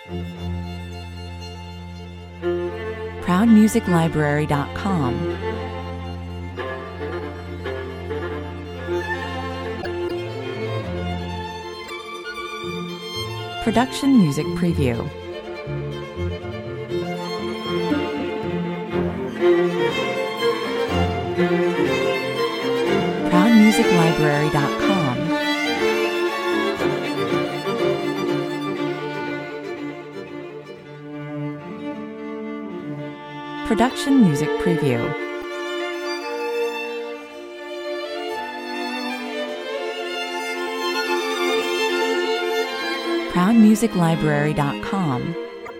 ProudMusicLibrary.com. Production Music Preview. ProudMusicLibrary.com. Production Music Preview. ProudMusicLibrary.com.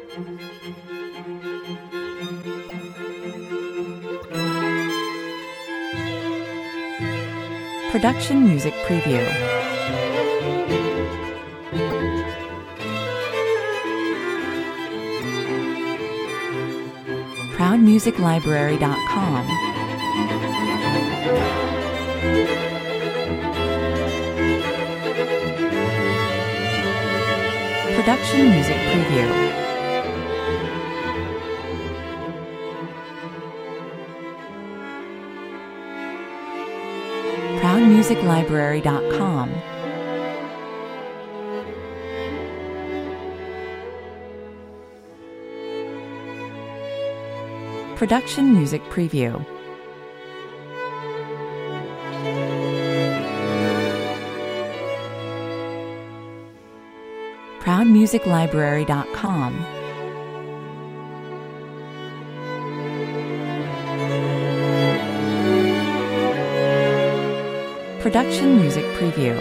Production Music Preview. ProudMusicLibrary.com. Production Music Preview. ProudMusicLibrary.com. Production Music Preview. ProudMusicLibrary.com. Production Music Preview.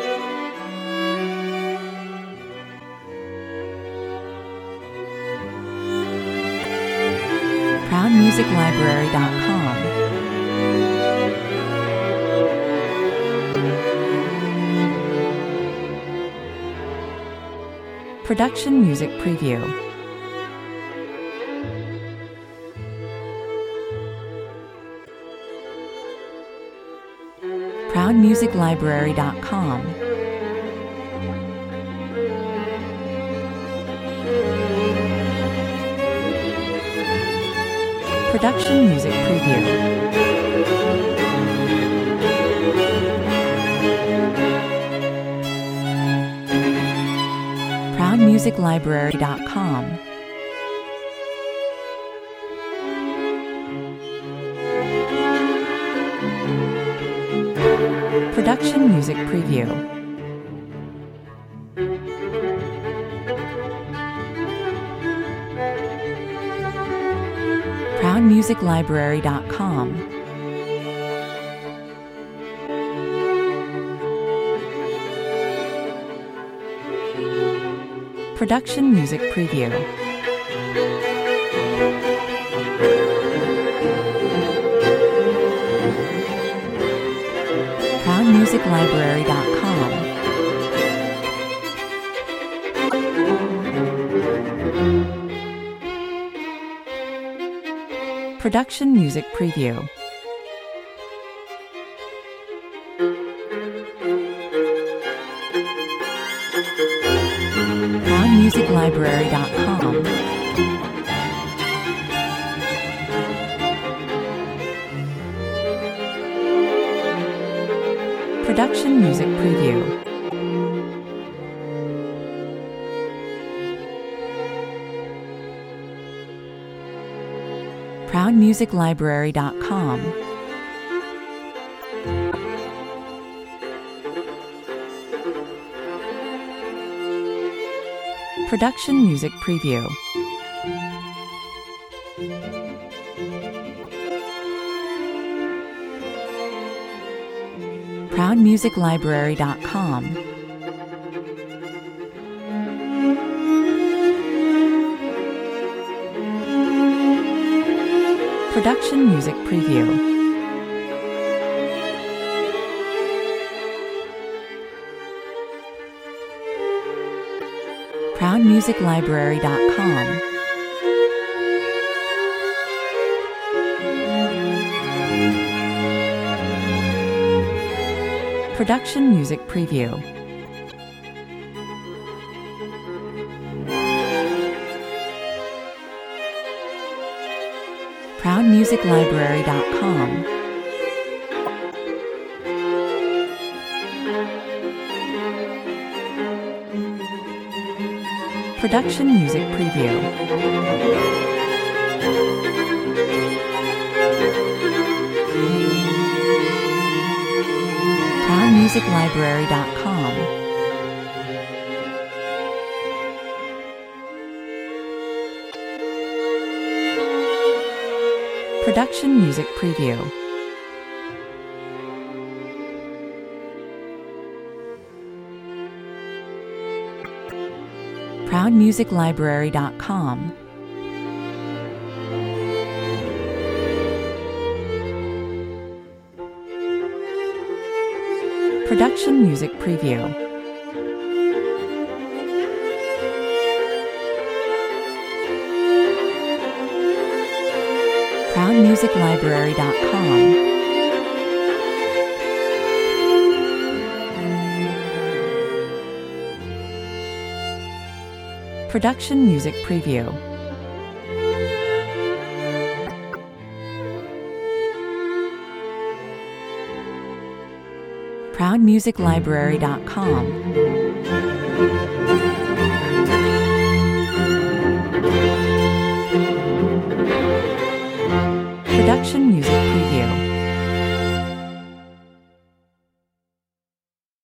ProudMusicLibrary.com. Production Music Preview. ProudMusicLibrary.com. Production Music Preview. ProudMusicLibrary.com. Production Music Preview. ProudMusicLibrary.com. Production Music Preview. ProudMusicLibrary.com. Production Music Preview. ProudMusicLibrary.com. Production Music Preview. ProudMusicLibrary.com. Production Music Preview. ProudMusicLibrary.com. Production Music Preview. ProudMusicLibrary.com. Production Music Preview. ProudMusicLibrary.com. Production Music Preview. ProudMusicLibrary.com. Production Music Preview. ProudMusicLibrary.com. Production Music Preview. ProudMusicLibrary.com. Production Music Preview. ProudMusicLibrary.com.